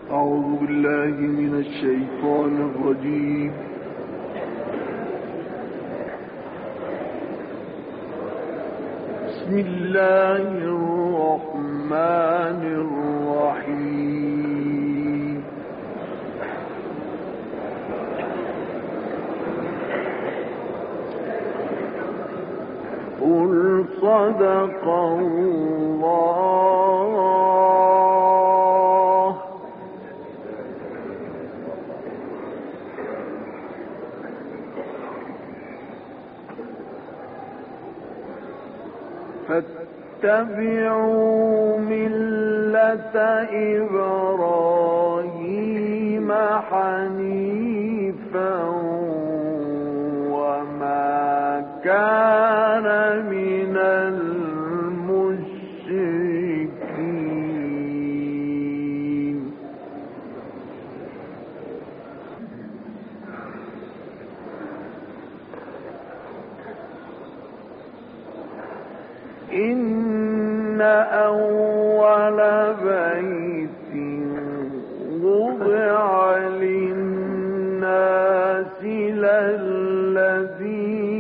أعوذ بالله من الشيطان الرجيم. بسم الله الرحمن الرحيم. قل صدق الله. فاتبعوا ملة إبراهيم حنيفا وما كان من المشركين. إن أول بيت وضع للناس للذي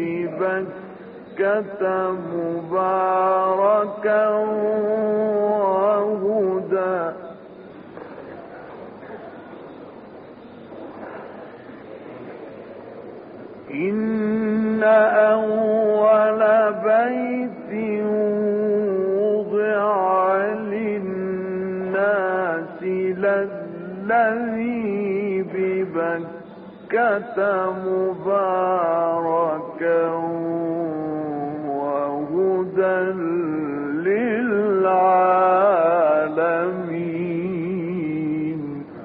ببكة مباركا وهدى إن أول بيت وضع للناس للذي ببكة مباركا وهدى للعالمين.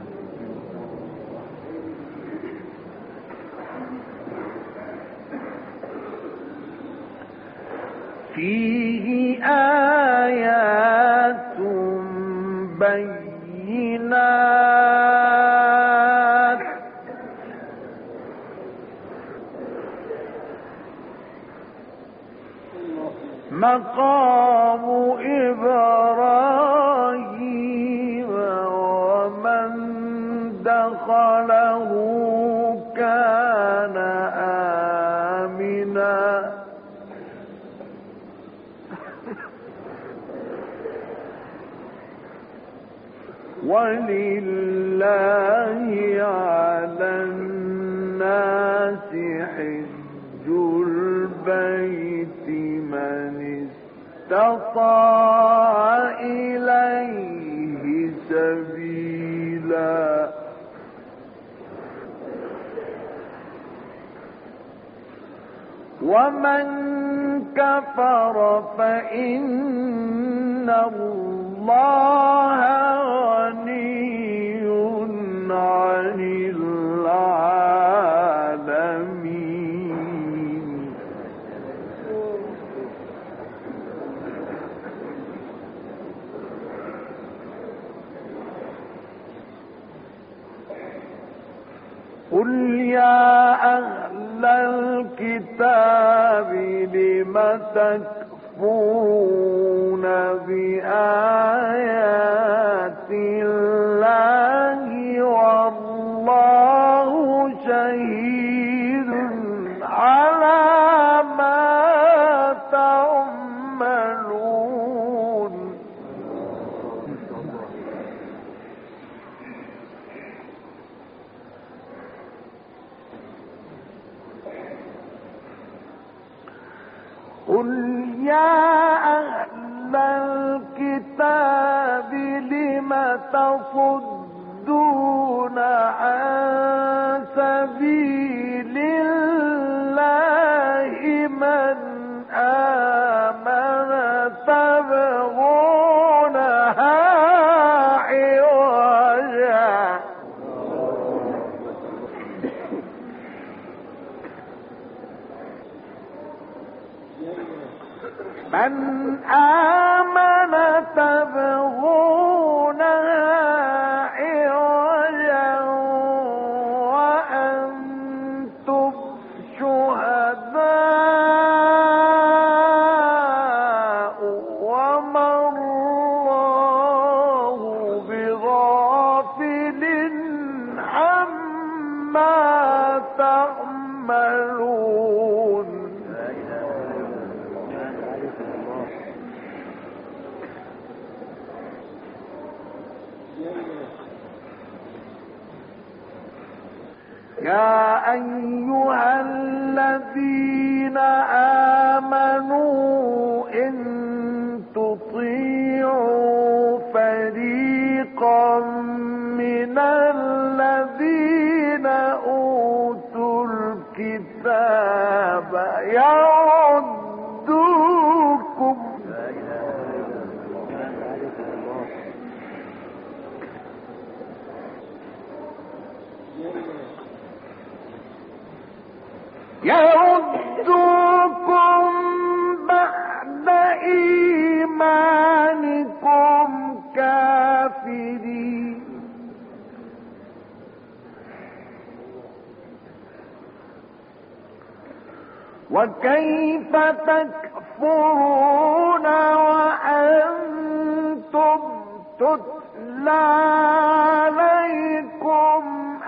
فيه آيات بينات مقام إبراهيم ومن دخله كان آمنا ولله على الناس حج البيت من استطاع إليه سبيلا ومن كفر فإن الله غني عن العالمين. قل يا أهل الكتاب لم تكفرون بآيات الله والله شهيد على ما تعملون. قل يا أهل الكتاب لم تصدون عن سبيل الله من آمن تبغونها عوجا من آمن تبغونها عوجا وأنتم شهداء وما الله بغافل يا أيها الذين آمنوا إن تطيعوا فريقا من الذين أوتوا الكتاب يردوكم بعد إيمانكم كافرين. وكيف تكفرون وأنتم تتلى عليكم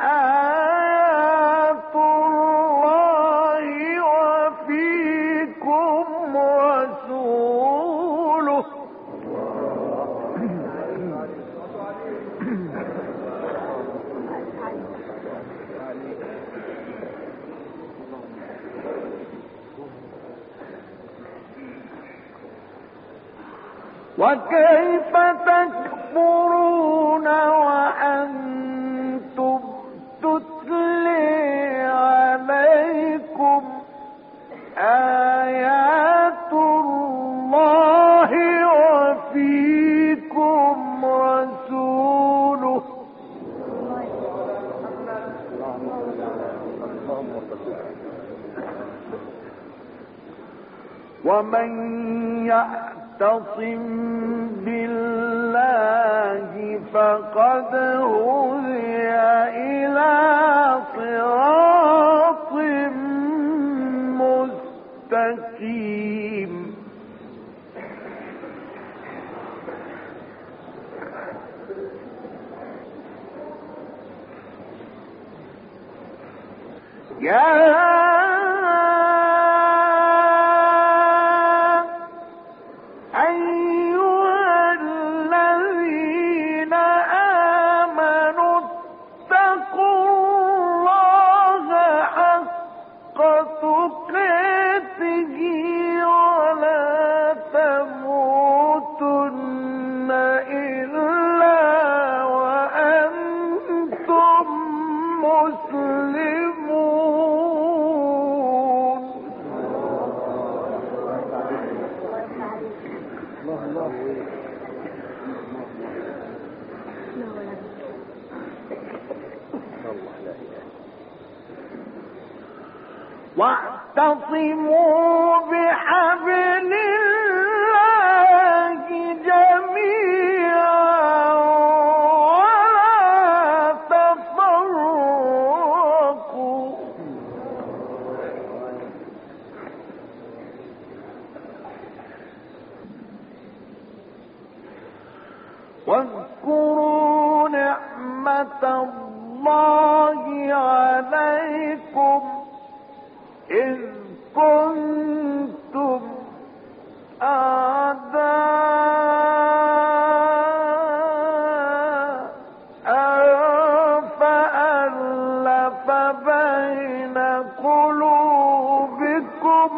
آيات الله وفيكم رسوله وكيف تكفرون وأنتم تتلي عليكم آيات الله وفيكم رسوله ومن يعتصم بالله فقد هدي إلى صراط مستقيم. يا واعتصموا بحبل الله جميعا ولا تفرقوا واذكروا نعمة الله عليكم إذ كنتم أعداء فألف بين قلوبكم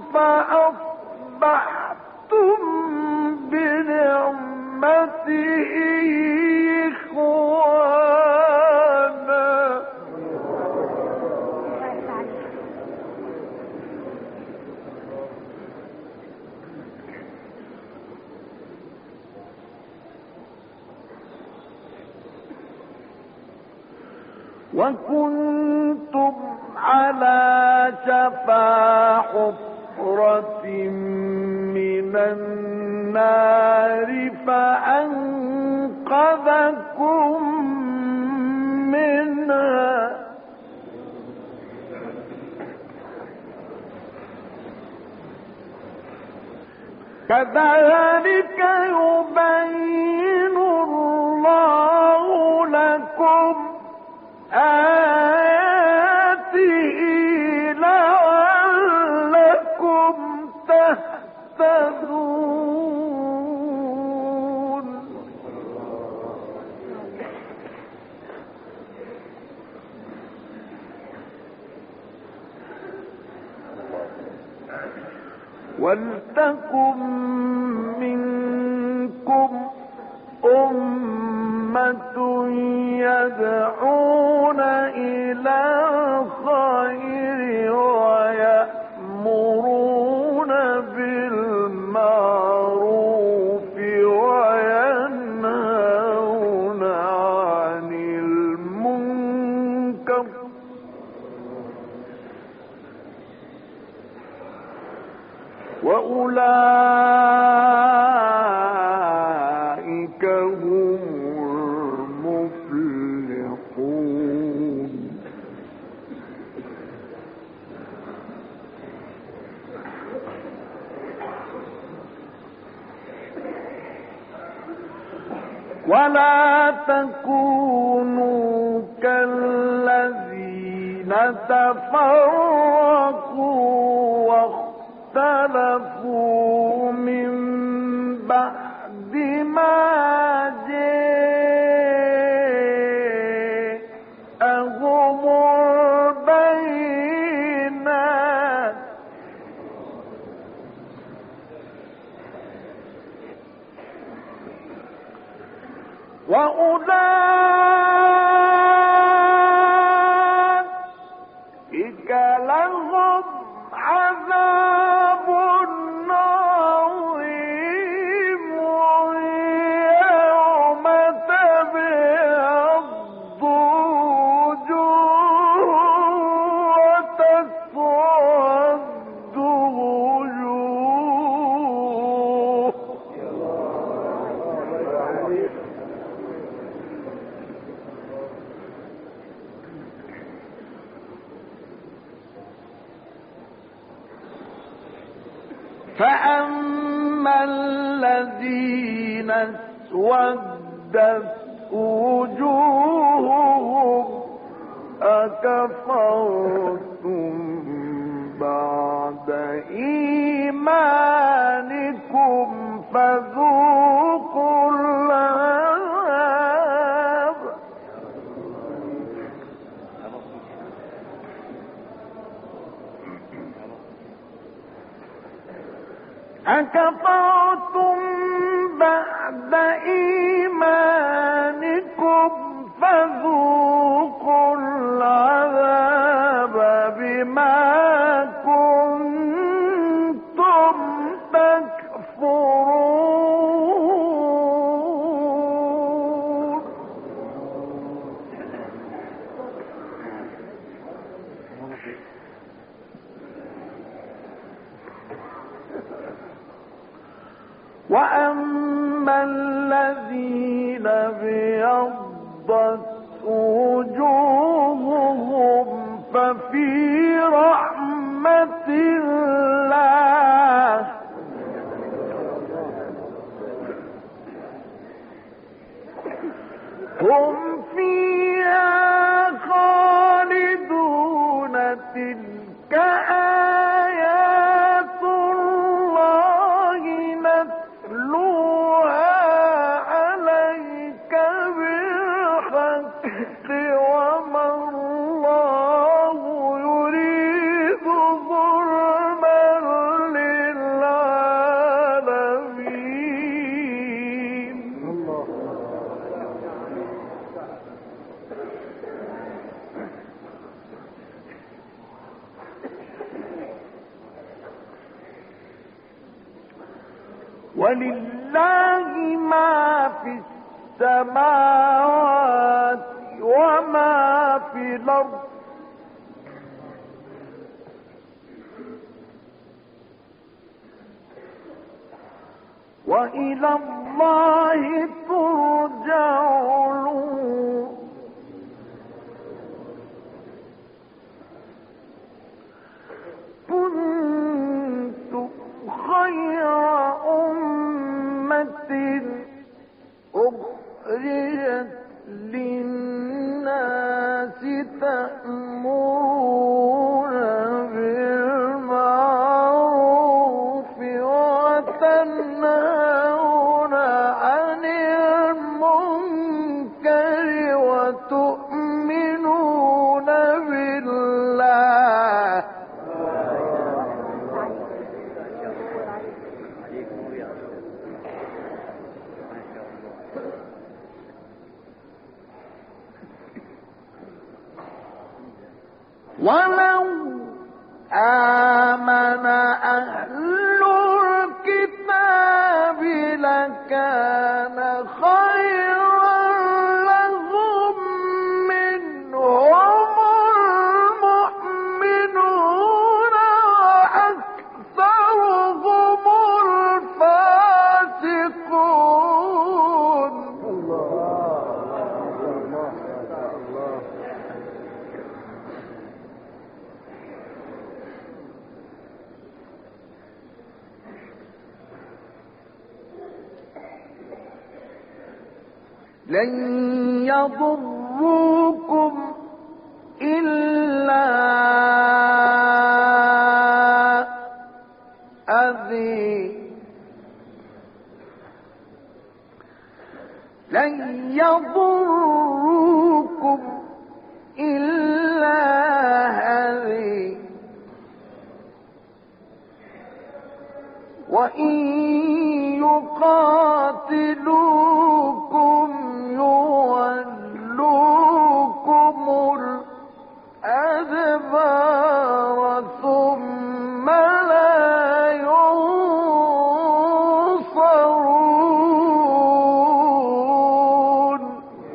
فأصبحتم بنعمته إخوانا. وكنتم على شفا حفرة من النار فأنقذكم منها كذلك يبين الله لكم آياته لعلكم تهتدون. ولتكن منكم أمة يدعون إلى الخير ويأمرون بالمعروف وينهون عن المنكر وأولئك هم المفلحون. ولا تكونوا كالذين تفرقوا واختلفوا من بعد ما جاءهم البينات وأولئك لهم عذاب عظيم يوم تبيض وجوه وتسود وجوه. فأما الذين اسودت وجوههم أكفرتم بعد إيمانكم فذوقوا العذاب. أكفرتم بعد إيمانكم فذوقوا العذاب بما كنتم تكفرون. وأما الذين ابيضت وجوههم ففي رحمة الله هم فيها خالدون. تلك آيات الله نتلوها عليك بالحق وما الله يريد ظلما للعالمين. ولله ما في السماوات وما في الأرض وإلى الله ترجع الأمور. كنتم خير أمة أخرجت للناس تأمرون بالمعروف وتنهون عن المنكر وتؤمنون بالله. ولو آمن أهل الكتاب لكان خيرا لهم منهم المؤمنون وأكثرهم الفاسقون. لن يضروكم إلا أذى، لن يضروكم إلا أذى، وإن يقاتلوكم يولوكم الأدبار ثم لا ينصرون.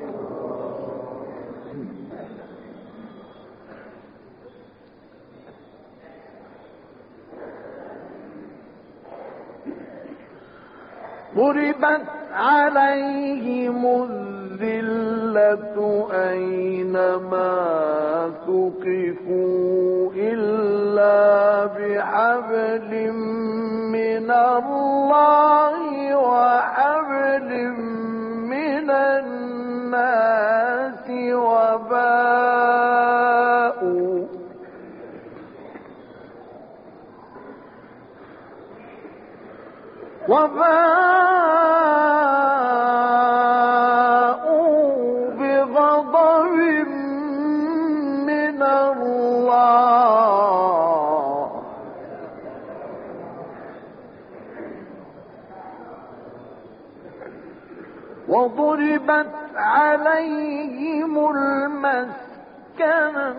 ضربت عليهم الذلة أينما ثقفوا إلا بحبل من الله وحبل من الناس وباءوا بغضب من الله وضربت عليهم المسكنة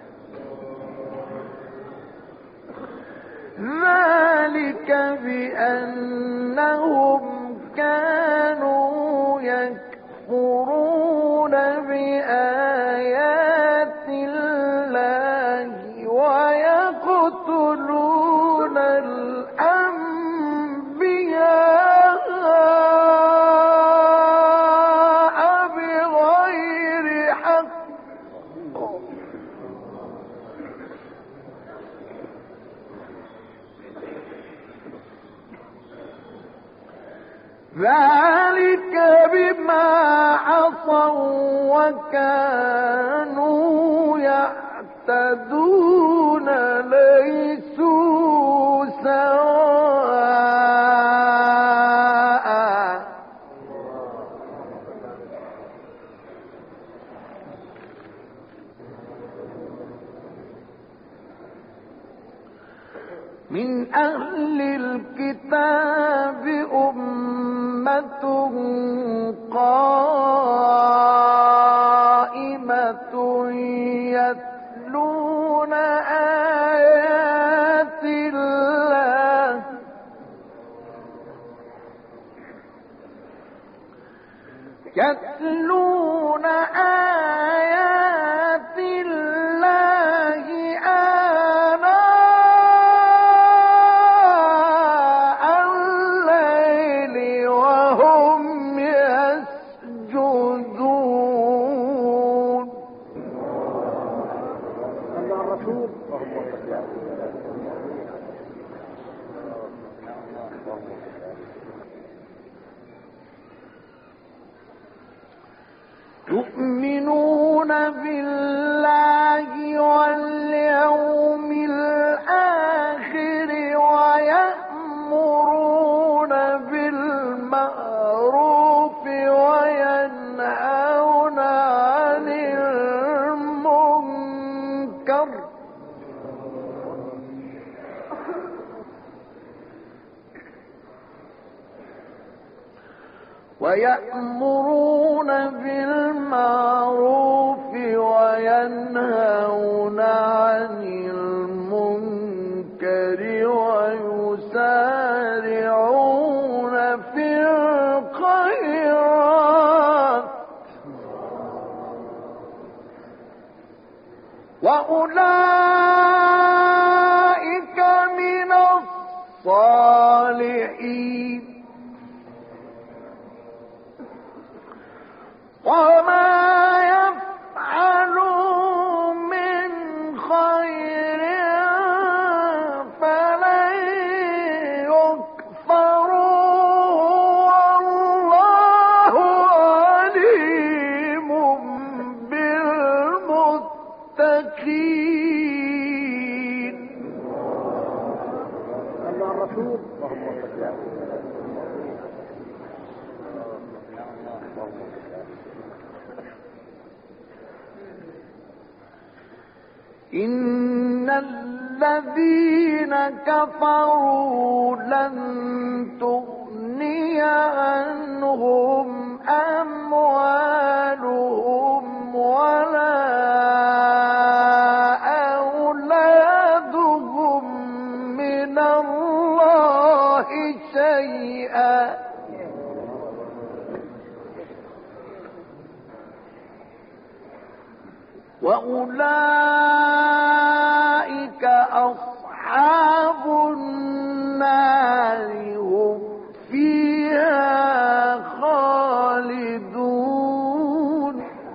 ذلك بأنهم كانوا يكفرون بآيات الله ويقتلون الأنبياء بغير حق ذلك بما عصوا وكانوا يعتدون ليسوا سواء من أهل الكتاب أمة قائمة يتلون آيات الله يتلون آيات الله آناء الليل وهم يسجدون. يؤمنون بالله واليوم الآخر ويأمرون بالمعروف وينهون عن المنكر وينهون عن وأولئك من الصالحين وما يفعلوا من خير فلن يكفروه والله عليم بالمتقين. الله الرسول اللهم صل على إن الذين كفروا لن تغني عنهم أموالهم ولا أولادهم من الله شيئا وأولئك أصحاب النار هم فيها خالدون.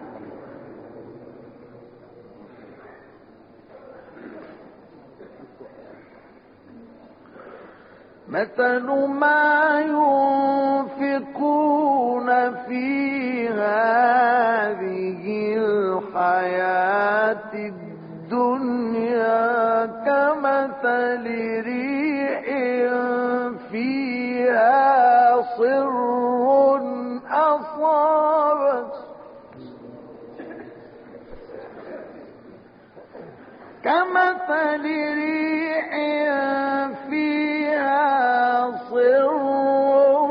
مثل ما ينفقون في هذه الحياة الدنيا كمثل ريح فيها صر أصابت كمثل ريح فيها صر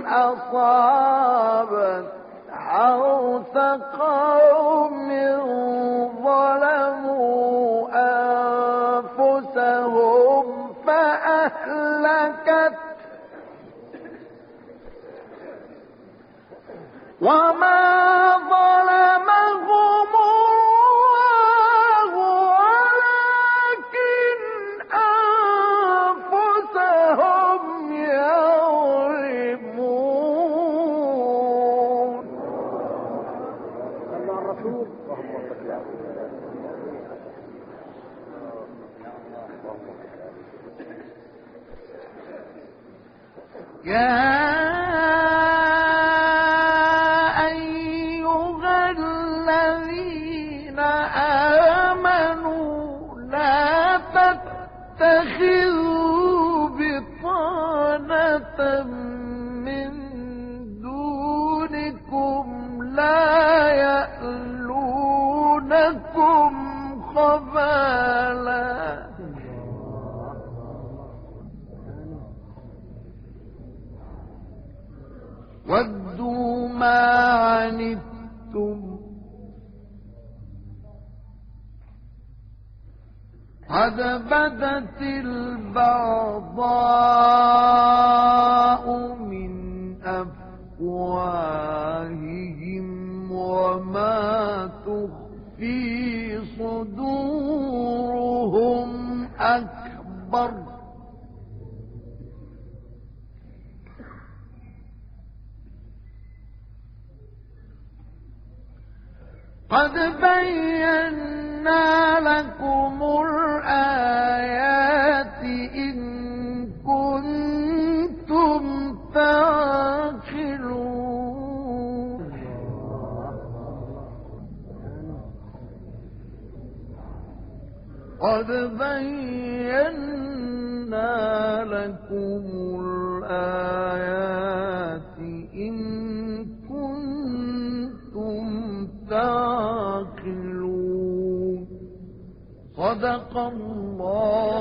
أصابت حرث قوم ظلموا أنفسهم فأهلكت وما ظلمهم الله ولكن أنفسهم يظلمون. الله الرسول اللهم صل على يا أيها الذين آمنوا لا تتخذوا بطانة من دونكم لا يألونكم خبالا ودوا ما عنتم قد بدت البغضاء من أفواههم وما تخفي صدورهم أكبر قد بينا لكم الآيات إن كنتم تعقلون. قد بينا لكم الآيات إن كنتم تعقلون. صدق الله